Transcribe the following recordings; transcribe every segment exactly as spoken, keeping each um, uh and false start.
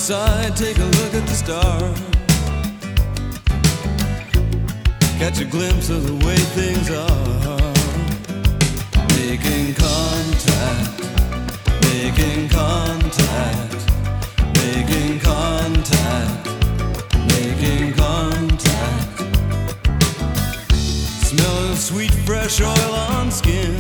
outside, take a look at the stars. Catch a glimpse of the way things are. Making contact, making contact, making contact, making contact. Smell of sweet fresh oil on skin.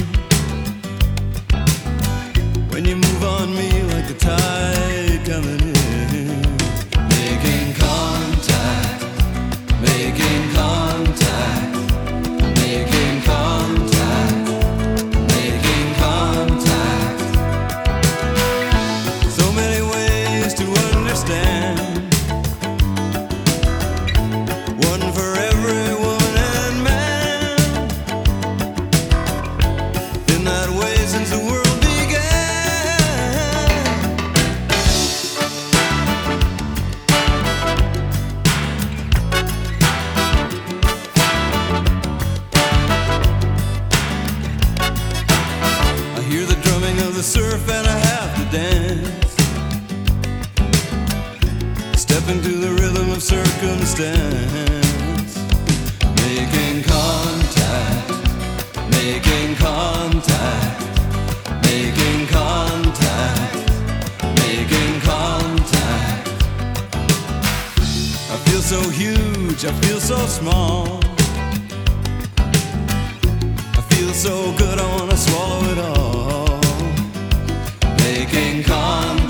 When you move on me like the tide coming in. Making contact, making contact, making contact, making contact. So many ways to understand. One for every woman and man. In that way since the world surf and I have to dance. Step into the rhythm of circumstance. Making contact, making contact, making contact, making contact. I feel so huge, I feel so small. I feel so good, I wanna swallow it all. Making contact.